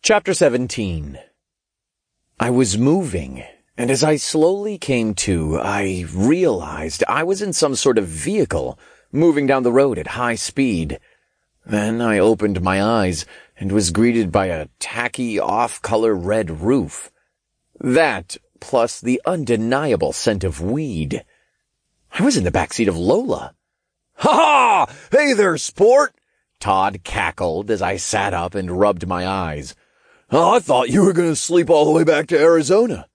Chapter 17. I was moving, and as I slowly came to, I realized I was in some sort of vehicle, moving down the road at high speed. Then I opened my eyes and was greeted by a tacky, off-color red roof. That, plus the undeniable scent of weed. I was in the backseat of Lola. "Ha ha! Hey there, sport!" Todd cackled as I sat up and rubbed my eyes. "Oh, I thought you were going to sleep all the way back to Arizona."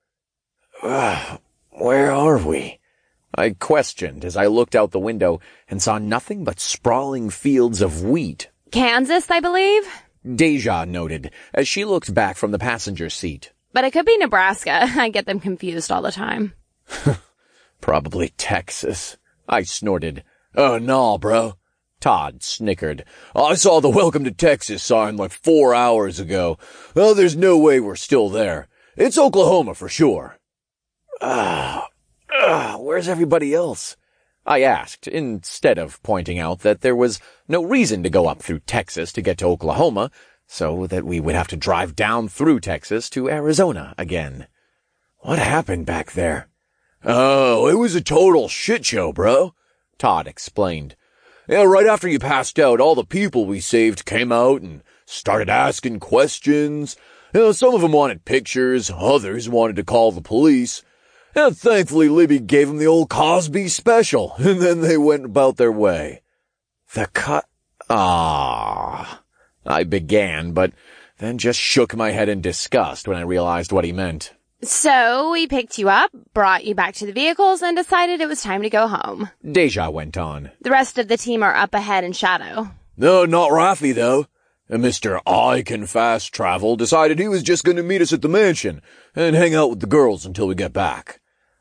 Where are we? I questioned as I looked out the window and saw nothing but sprawling fields of wheat. Kansas, I believe? Deja noted as she looked back from the passenger seat. But it could be Nebraska. I get them confused all the time. Probably Texas. I snorted. Nah, bro. Todd snickered. "I saw the Welcome to Texas sign like 4 hours ago. Well, there's no way we're still there. It's Oklahoma for sure." Where's everybody else? I asked, instead of pointing out that there was no reason to go up through Texas to get to Oklahoma, so that we would have to drive down through Texas to Arizona again. What happened back there? "Oh, it was a total shit show, bro," Todd explained. "Yeah, right after you passed out, all the people we saved came out and started asking questions. Some of them wanted pictures, others wanted to call the police. And thankfully, Libby gave them the old Cosby special, and then they went about their way." I began, but then just shook my head in disgust when I realized what he meant. So we picked you up, brought you back to the vehicles, and decided it was time to go home. Deja went on. The rest of the team are up ahead in shadow. No, not Rafi, though. Mr. I Can Fast Travel decided he was just going to meet us at the mansion and hang out with the girls until we get back.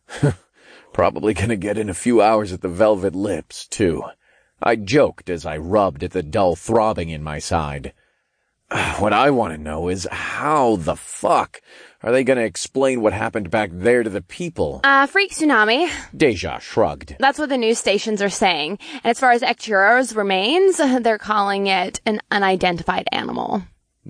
Probably going to get in a few hours at the Velvet Lips, too. I joked as I rubbed at the dull throbbing in my side. What I want to know is how the fuck are they going to explain what happened back there to the people? Freak tsunami. Deja shrugged. That's what the news stations are saying. And as far as Ecturo's remains, they're calling it an unidentified animal.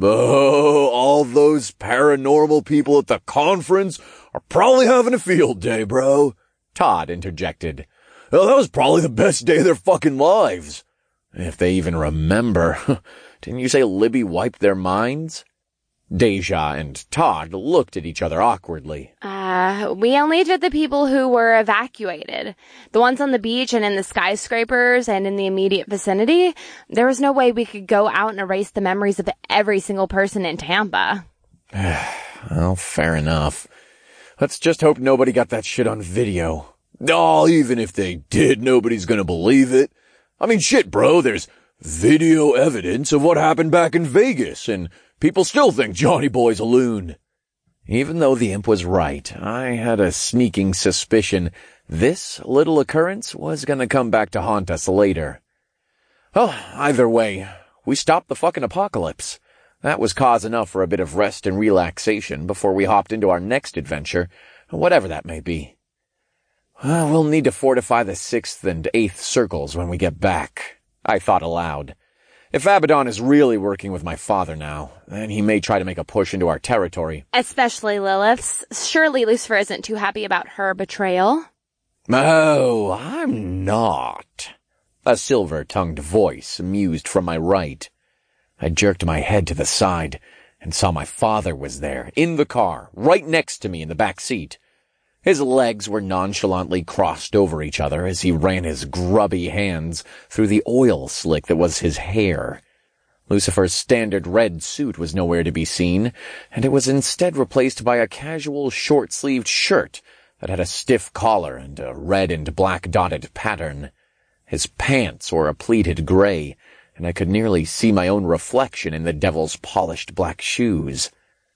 Oh, all those paranormal people at the conference are probably having a field day, bro. Todd interjected. "Oh, that was probably the best day of their fucking lives. If they even remember. Didn't you say Libby wiped their minds?" Deja and Todd looked at each other awkwardly. We only did the people who were evacuated. The ones on the beach and in the skyscrapers and in the immediate vicinity. There was no way we could go out and erase the memories of every single person in Tampa. Well, fair enough. Let's just hope nobody got that shit on video. Oh, even if they did, nobody's gonna believe it. I mean, shit, bro, there's video evidence of what happened back in Vegas, and people still think Johnny Boy's a loon. Even though the imp was right, I had a sneaking suspicion this little occurrence was gonna come back to haunt us later. Oh, either way, we stopped the fucking apocalypse. That was cause enough for a bit of rest and relaxation before we hopped into our next adventure, whatever that may be. We'll need to fortify the 6th and 8th circles when we get back, I thought aloud. If Abaddon is really working with my father now, then he may try to make a push into our territory. Especially Lilith's. Surely Lucifer isn't too happy about her betrayal. Oh, I'm not. A silver-tongued voice mused from my right. I jerked my head to the side and saw my father was there, in the car, right next to me in the back seat. His legs were nonchalantly crossed over each other as he ran his grubby hands through the oil slick that was his hair. Lucifer's standard red suit was nowhere to be seen, and it was instead replaced by a casual short-sleeved shirt that had a stiff collar and a red and black dotted pattern. His pants were a pleated gray, and I could nearly see my own reflection in the devil's polished black shoes.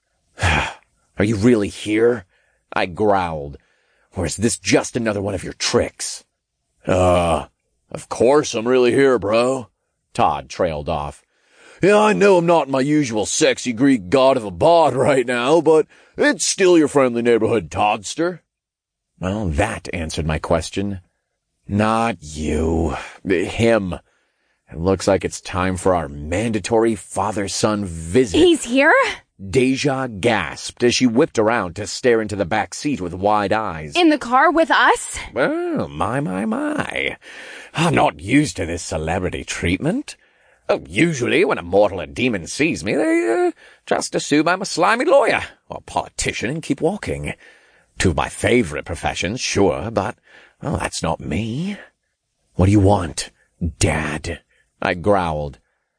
"Are you really here?" I growled. "Or is this just another one of your tricks?" Of course I'm really here, bro." Todd trailed off. "Yeah, I know I'm not my usual sexy Greek god of a bod right now, but it's still your friendly neighborhood Toddster." Well, that answered my question. Not you. Him. It looks like it's time for our mandatory father-son visit. He's here? Deja gasped as she whipped around to stare into the back seat with wide eyes. In the car with us? Well, my. I'm not used to this celebrity treatment. Usually when a mortal or demon sees me, they just assume I'm a slimy lawyer or politician and keep walking. Two of my favorite professions, sure, but, well, that's not me. What do you want, Dad? I growled.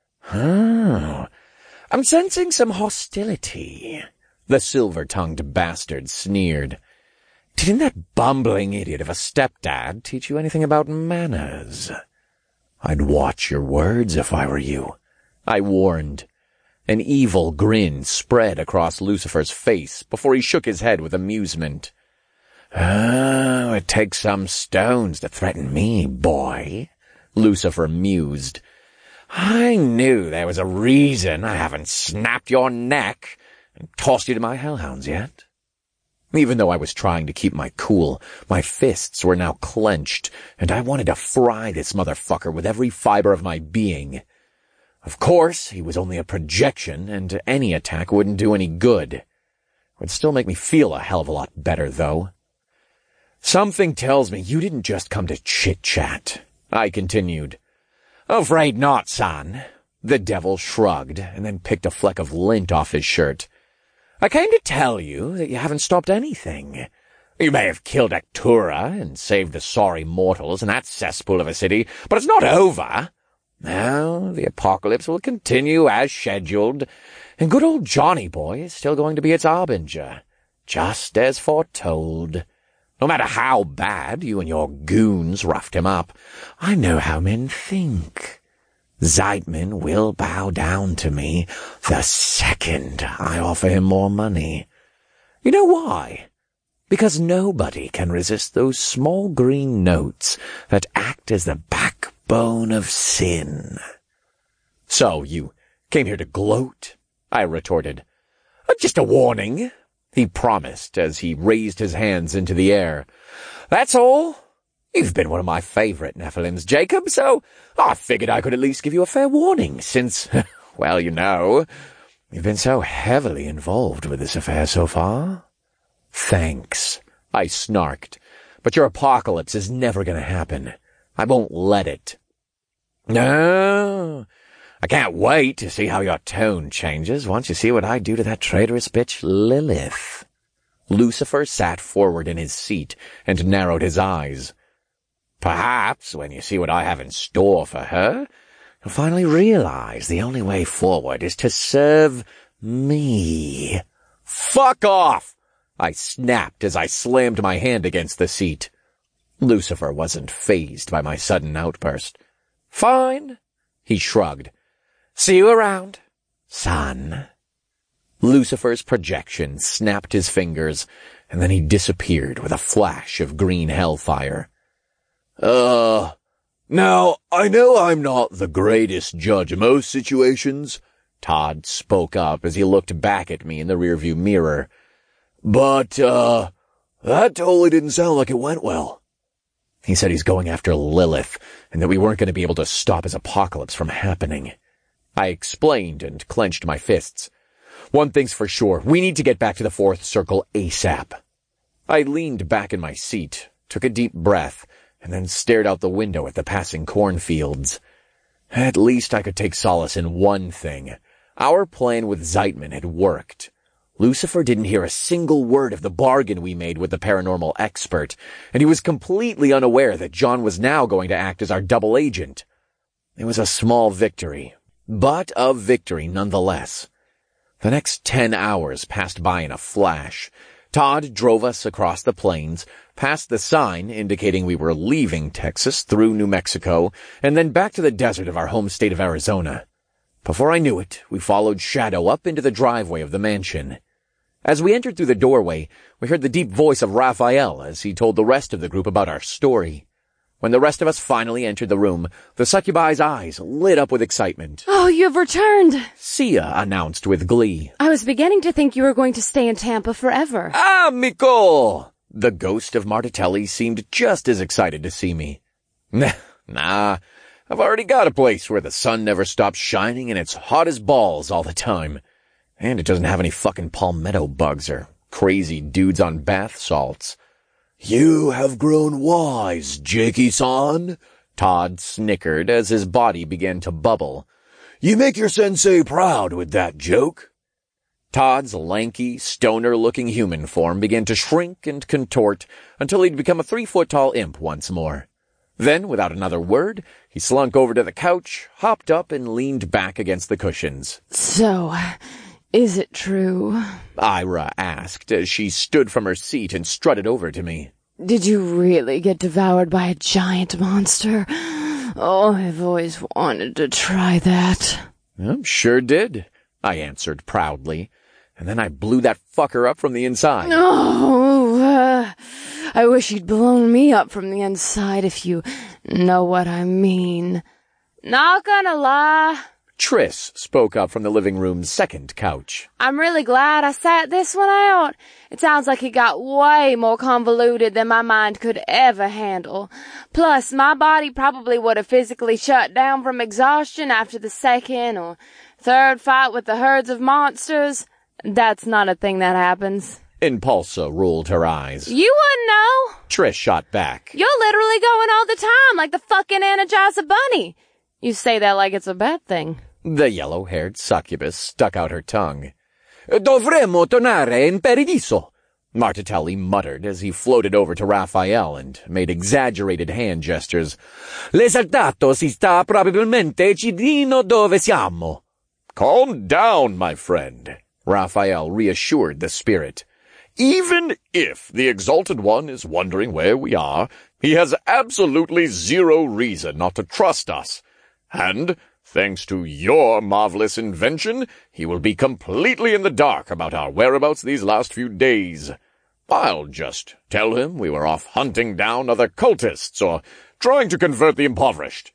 Oh, I'm sensing some hostility. The silver-tongued bastard sneered. Didn't that bumbling idiot of a stepdad teach you anything about manners? I'd watch your words if I were you, I warned. An evil grin spread across Lucifer's face before he shook his head with amusement. Oh, it takes some stones to threaten me, boy, Lucifer mused. I knew there was a reason I haven't snapped your neck and tossed you to my hellhounds yet. Even though I was trying to keep my cool, my fists were now clenched, and I wanted to fry this motherfucker with every fiber of my being. Of course, he was only a projection, and any attack wouldn't do any good. It would still make me feel a hell of a lot better, though. Something tells me you didn't just come to chit-chat, I continued. Afraid not, son. The devil shrugged, and then picked a fleck of lint off his shirt. I came to tell you that you haven't stopped anything. You may have killed Actura and saved the sorry mortals in that cesspool of a city, but it's not over. Now, the apocalypse will continue as scheduled, and good old Johnny Boy is still going to be its harbinger, just as foretold. No matter how bad you and your goons roughed him up, I know how men think. Zeitman will bow down to me the second I offer him more money. You know why? Because nobody can resist those small green notes that act as the backbone of sin. So you came here to gloat? I retorted. Just a warning, he promised as he raised his hands into the air. That's all. You've been one of my favorite Nephilims, Jacob, so I figured I could at least give you a fair warning, since, well, you know, you've been so heavily involved with this affair so far. Thanks, I snarked, but your apocalypse is never going to happen. I won't let it. No, I can't wait to see how your tone changes once you see what I do to that traitorous bitch Lilith. Lucifer sat forward in his seat and narrowed his eyes. Perhaps when you see what I have in store for her, you'll finally realize the only way forward is to serve me. Fuck off! I snapped as I slammed my hand against the seat. Lucifer wasn't fazed by my sudden outburst. Fine, he shrugged. See you around, son. Lucifer's projection snapped his fingers, and then he disappeared with a flash of green hellfire. Now, I know I'm not the greatest judge of most situations, Todd spoke up as he looked back at me in the rearview mirror. But, that totally didn't sound like it went well. He said he's going after Lilith, and that we weren't going to be able to stop his apocalypse from happening. I explained and clenched my fists. One thing's for sure, we need to get back to the Fourth Circle ASAP. I leaned back in my seat, took a deep breath, and then stared out the window at the passing cornfields. At least I could take solace in one thing. Our plan with Zeitman had worked. Lucifer didn't hear a single word of the bargain we made with the paranormal expert, and he was completely unaware that John was now going to act as our double agent. It was a small victory, but a victory nonetheless. The next 10 hours passed by in a flash. Todd drove us across the plains, past the sign indicating we were leaving Texas through New Mexico, and then back to the desert of our home state of Arizona. Before I knew it, we followed Shadow up into the driveway of the mansion. As we entered through the doorway, we heard the deep voice of Raphael as he told the rest of the group about our story. When the rest of us finally entered the room, the succubi's eyes lit up with excitement. Oh, you've returned, Sia announced with glee. I was beginning to think you were going to stay in Tampa forever. Amico! The ghost of Martitelli seemed just as excited to see me. Nah, I've already got a place where the sun never stops shining and it's hot as balls all the time. And it doesn't have any fucking palmetto bugs or crazy dudes on bath salts. "You have grown wise, Jakey-san," Todd snickered as his body began to bubble. "You make your sensei proud with that joke." Todd's lanky, stoner-looking human form began to shrink and contort until he'd become a 3-foot-tall imp once more. Then, without another word, he slunk over to the couch, hopped up, and leaned back against the cushions. "So, is it true?" Ira asked as she stood from her seat and strutted over to me. "Did you really get devoured by a giant monster? Oh, I've always wanted to try that." Sure did, I answered proudly, and then I blew that fucker up from the inside. I wish you'd blown me up from the inside, if you know what I mean. "Not gonna lie," Triss spoke up from the living room's second couch. "I'm really glad I sat this one out. It sounds like it got way more convoluted than my mind could ever handle. Plus, my body probably would have physically shut down from exhaustion after the second or third fight with the herds of monsters. That's not a thing that happens." Impulsa rolled her eyes. "You wouldn't know." Triss shot back. "You're literally going all the time like the fucking Energizer Bunny. You say that like it's a bad thing." The yellow-haired succubus stuck out her tongue. "Dovremmo tornare in paradiso," Martitelli muttered as he floated over to Raphael and made exaggerated hand gestures. "L'esaltato si sta probabilmente cidino dove siamo." "Calm down, my friend," Raphael reassured the spirit. "Even if the Exalted One is wondering where we are, he has absolutely zero reason not to trust us. And, thanks to your marvelous invention, he will be completely in the dark about our whereabouts these last few days. I'll just tell him we were off hunting down other cultists or trying to convert the impoverished.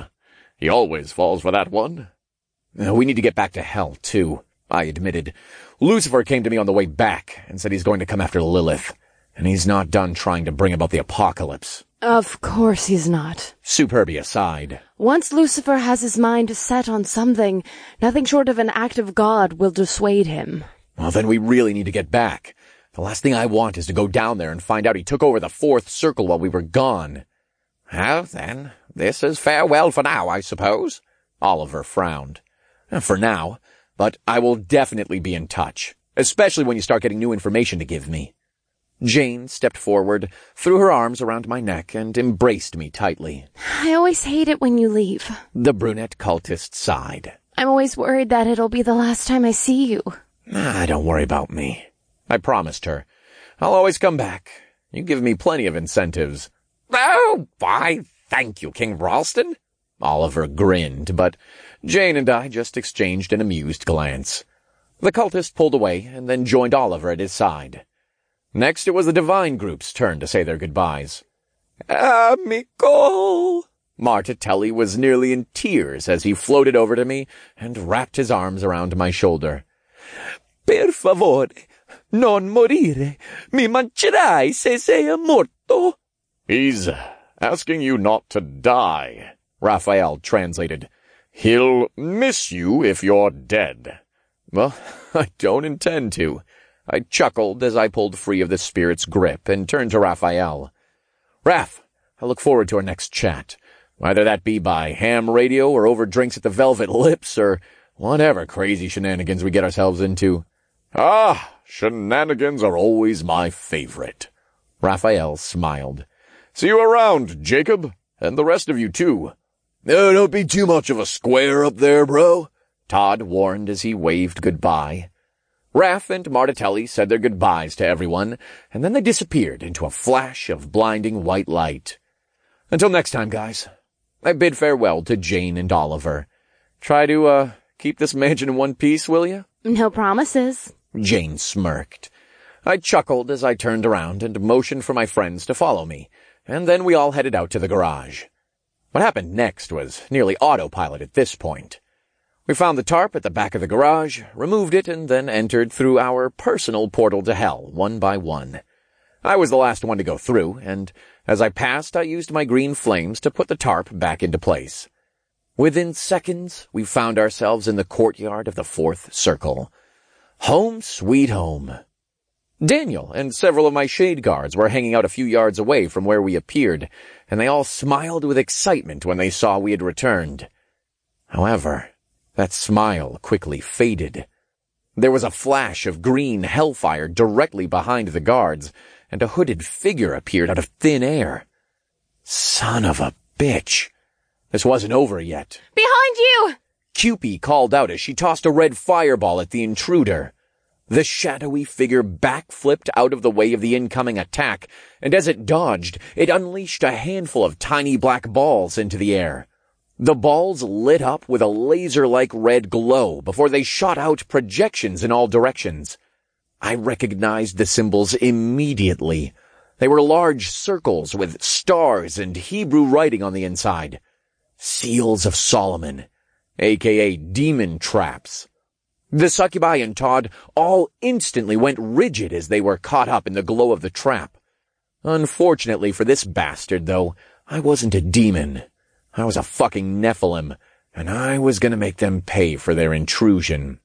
He always falls for that one." "We need to get back to hell, too," I admitted. "Lucifer came to me on the way back and said he's going to come after Lilith, and he's not done trying to bring about the apocalypse." "Of course he's not." Superbia sighed. "Once Lucifer has his mind set on something, nothing short of an act of God will dissuade him." "Well, then we really need to get back. The last thing I want is to go down there and find out he took over the fourth circle while we were gone." "Well, then, this is farewell for now, I suppose." Oliver frowned. "For now. But I will definitely be in touch, especially when you start getting new information to give me." Jane stepped forward, threw her arms around my neck, and embraced me tightly. "I always hate it when you leave." The brunette cultist sighed. "I'm always worried that it'll be the last time I see you." Don't worry about me," I promised her. "I'll always come back. You give me plenty of incentives." "Oh, why, thank you, King Ralston." Oliver grinned, but Jane and I just exchanged an amused glance. The cultist pulled away and then joined Oliver at his side. Next, it was the divine group's turn to say their goodbyes. "Amico!" Martitelli was nearly in tears as he floated over to me and wrapped his arms around my shoulder. "Per favore, non morire. Mi mangerai se sei morto." "He's asking you not to die," Raphael translated. "He'll miss you if you're dead." Well, I don't intend to. I chuckled as I pulled free of the spirit's grip and turned to Raphael. "Raph, I look forward to our next chat, whether that be by ham radio or over drinks at the Velvet Lips or whatever crazy shenanigans we get ourselves into." "Ah, shenanigans are always my favorite." Raphael smiled. "See you around, Jacob, and the rest of you too." "Don't be too much of a square up there, bro," Todd warned as he waved goodbye. Raph and Martitelli said their goodbyes to everyone, and then they disappeared into a flash of blinding white light. Until next time, guys, I bid farewell to Jane and Oliver. Try to, keep this mansion in one piece, will you? "No promises." Jane smirked. I chuckled as I turned around and motioned for my friends to follow me, and then we all headed out to the garage. What happened next was nearly autopilot at this point. We found the tarp at the back of the garage, removed it, and then entered through our personal portal to hell, one by one. I was the last one to go through, and as I passed, I used my green flames to put the tarp back into place. Within seconds, we found ourselves in the courtyard of the fourth circle. Home sweet home. Daniel and several of my shade guards were hanging out a few yards away from where we appeared, and they all smiled with excitement when they saw we had returned. However, that smile quickly faded. There was a flash of green hellfire directly behind the guards, and a hooded figure appeared out of thin air. Son of a bitch. This wasn't over yet. Behind you! Cupie called out as she tossed a red fireball at the intruder. The shadowy figure backflipped out of the way of the incoming attack, and as it dodged, it unleashed a handful of tiny black balls into the air. The balls lit up with a laser-like red glow before they shot out projections in all directions. I recognized the symbols immediately. They were large circles with stars and Hebrew writing on the inside. Seals of Solomon, aka demon traps. The succubi and Todd all instantly went rigid as they were caught up in the glow of the trap. Unfortunately for this bastard, though, I wasn't a demon. I was a fucking Nephilim, and I was gonna make them pay for their intrusion.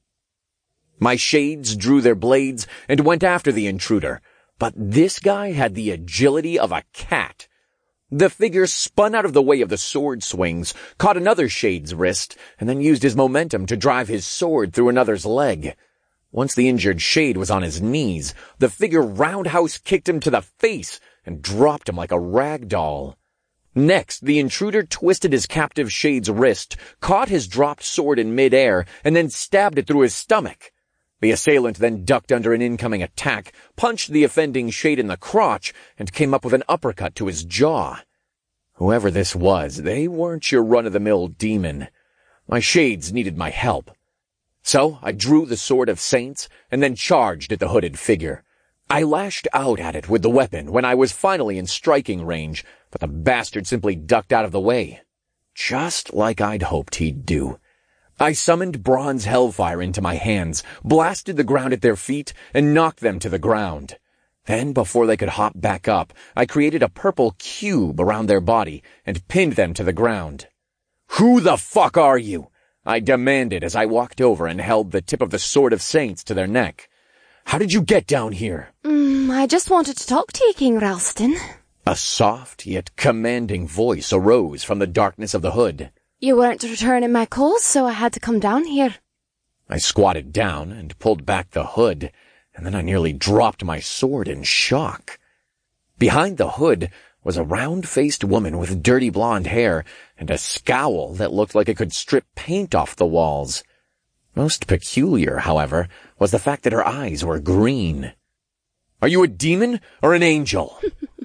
My shades drew their blades and went after the intruder, but this guy had the agility of a cat. The figure spun out of the way of the sword swings, caught another shade's wrist, and then used his momentum to drive his sword through another's leg. Once the injured shade was on his knees, the figure roundhouse kicked him to the face and dropped him like a rag doll. Next, the intruder twisted his captive shade's wrist, caught his dropped sword in midair, and then stabbed it through his stomach. The assailant then ducked under an incoming attack, punched the offending shade in the crotch, and came up with an uppercut to his jaw. Whoever this was, they weren't your run-of-the-mill demon. My shades needed my help. So I drew the Sword of Saints and then charged at the hooded figure. I lashed out at it with the weapon when I was finally in striking range, but the bastard simply ducked out of the way. Just like I'd hoped he'd do. I summoned bronze hellfire into my hands, blasted the ground at their feet, and knocked them to the ground. Then, before they could hop back up, I created a purple cube around their body and pinned them to the ground. "Who the fuck are you?" I demanded as I walked over and held the tip of the Sword of Saints to their neck. "How did you get down here?" I just wanted to talk to you, King Ralston. A soft yet commanding voice arose from the darkness of the hood. You weren't returning my calls, so I had to come down here. I squatted down and pulled back the hood, and then I nearly dropped my sword in shock. Behind the hood was a round-faced woman with dirty blonde hair and a scowl that looked like it could strip paint off the walls. Most peculiar, however, was the fact that her eyes were green. "Are you a demon or an angel?"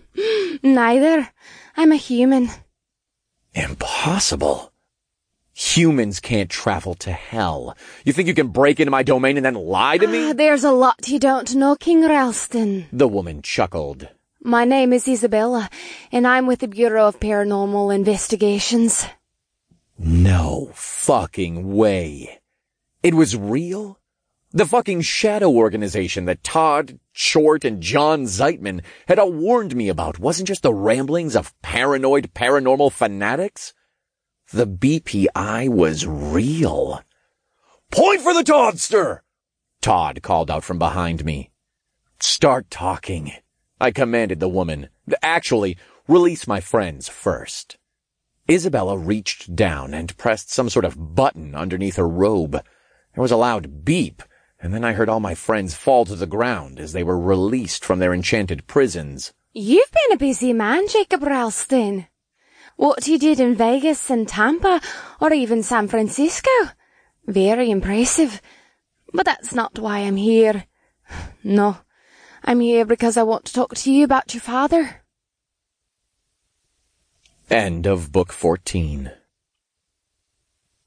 Neither. I'm a human. Impossible. Humans can't travel to hell. You think you can break into my domain and then lie to me? There's a lot you don't know, King Ralston. The woman chuckled. My name is Isabella, and I'm with the Bureau of Paranormal Investigations. No fucking way. It was real? The fucking shadow organization that Todd, Short, and John Zeitman had all warned me about wasn't just the ramblings of paranoid paranormal fanatics? The BPI was real. "Point for the Toddster!" Todd called out from behind me. "Start talking," I commanded the woman. "Actually, release my friends first." Isabella reached down and pressed some sort of button underneath her robe. There was a loud beep, and then I heard all my friends fall to the ground as they were released from their enchanted prisons. You've been a busy man, Jacob Ralston. What you did in Vegas and Tampa, or even San Francisco. Very impressive. But that's not why I'm here. No, I'm here because I want to talk to you about your father. End of Book 14.